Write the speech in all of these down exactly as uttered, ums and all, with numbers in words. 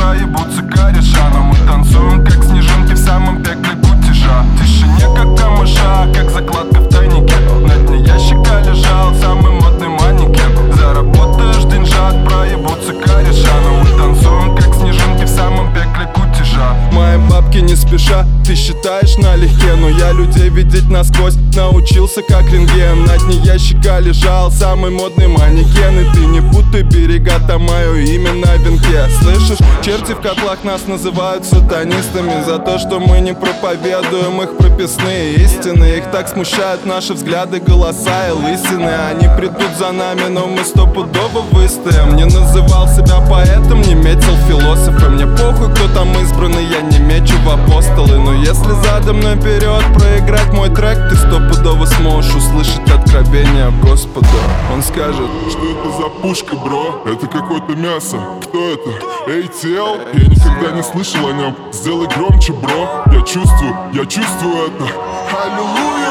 проебутся кореша. Но мы танцуем, как снежинки в самом пекле кутежа. В тишине, как камыша, как закладка в тайнике. На дне ящика лежал самый модный манекен. Заработаешь деньжат, проебутся кореша. Но мы танцуем, как снежинки в самом пекле кутежа. Мои бабки не спеша, ты считаешь налегке, но я людей видеть насквозь научился как рентген. На дне ящика лежал самый модный манекен. И ты не путай берега, там мое имя на венке. Слышишь, черти в котлах нас называют сатанистами за то, что мы не проповедуем их прописные истины. Их так смущают наши взгляды, голоса и лысины. Они придут за нами, но мы стопудово выстоим. Не называл себя поэтом, не метил философом. Мне похуй, кто там избранный, я не мечу в апостолы. Но если задом наперед проиграть мой трек, ты стопудово сможешь услышать откровение Господа. Он скажет: что это за пушка, бро? Это какое-то мясо. Кто это? эй ти эл? Я никогда не слышал о нем. Сделай громче, бро. Я чувствую, я чувствую это. Аллилуйя!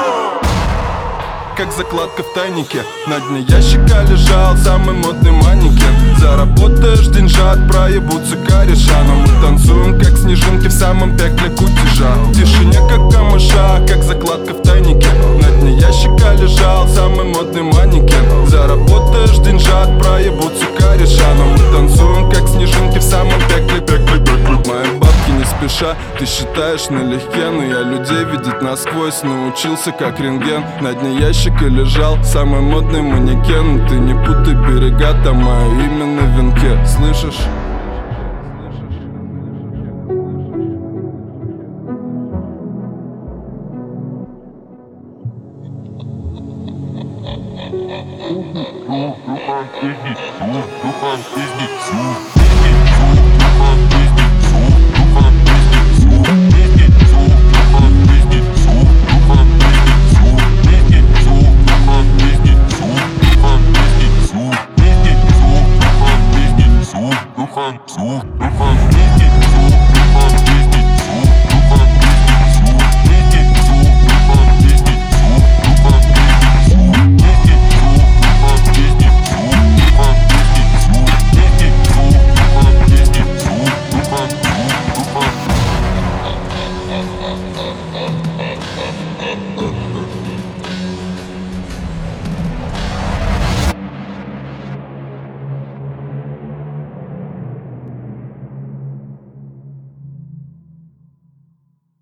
Как закладка в тайнике. На дне ящика лежал самый модный манекен. Заработаешь деньжат, проебутся кореша. Но мы танцуем, как снежинки в самом пекле кутежа. В тишине, как камыша, как закладка в тайнике. На дне ящика лежал самый модный манекен. Заработаешь деньжат, проебутся кореша. Но мы танцуем, как снежинки в самом пекле, пекле, пекле. Мои бабки не спеша, ты считаешь налегке, но я людей видеть насквозь научился как рентген. На дне ящика лежал самый модный манекен. Ты не путай берега, там мое имя на венке. Слышишь? Духан, духан, духан.